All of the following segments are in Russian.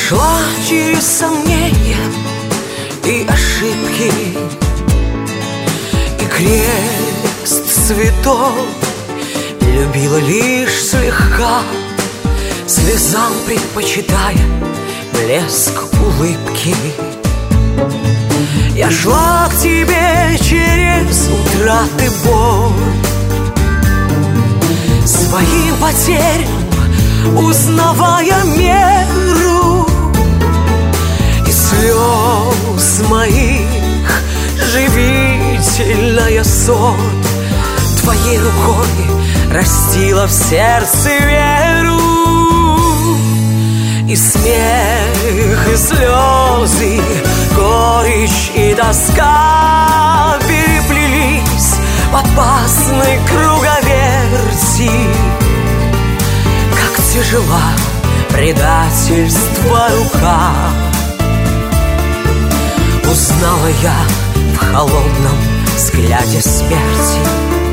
шла через сомнения и ошибки, и крест святой любила лишь слегка, слезам предпочитая блеск улыбки. Я шла к тебе через утраты боль, своим потерям узнавая меру, и слез моих живительная соль твоей рукой растила в сердце веру. И смех, и слезы, горечь и тоска переплелись в опасной круговерти. Как тяжела предательство рука, узнала я в холодном взгляде смерти.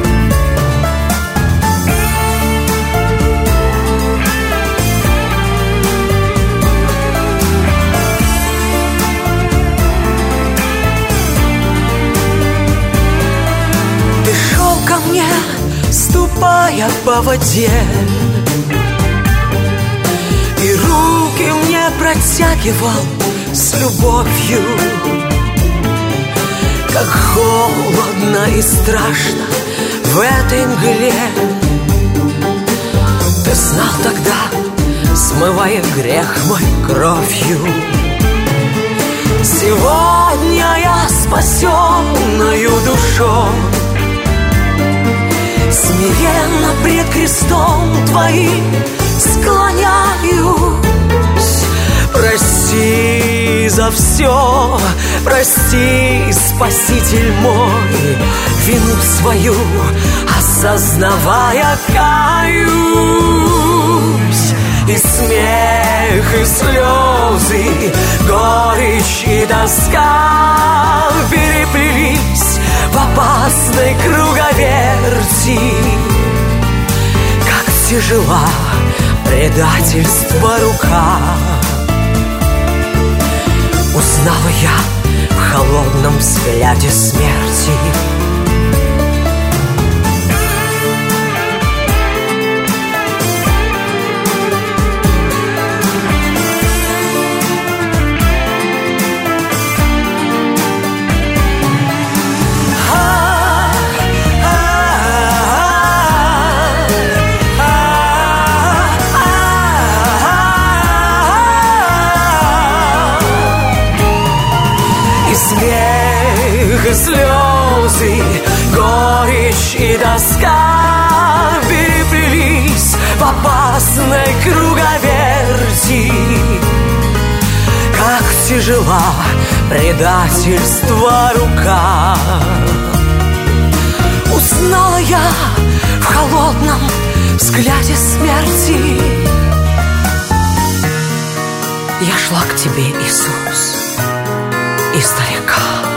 Мне, ступая по воде, и руки мне протягивал с любовью. Как холодно и страшно в этой мгле, ты знал тогда, смывая грех мой кровью. Сегодня я спасенною душой смиренно пред крестом твоим склоняюсь. Прости за все, прости, Спаситель мой, вину свою осознавая каюсь. И смех, и слезы, горечь и тоска переплелись в опасной круговерти. Как тяжела предательство рука, узнала я в холодном взгляде смерти. Смех и слезы, горечь и тоска переплелись в опасной круговерти. Как тяжела предательство рука, узнала я в холодном взгляде смерти. Я шла к тебе, Иисус, издалека.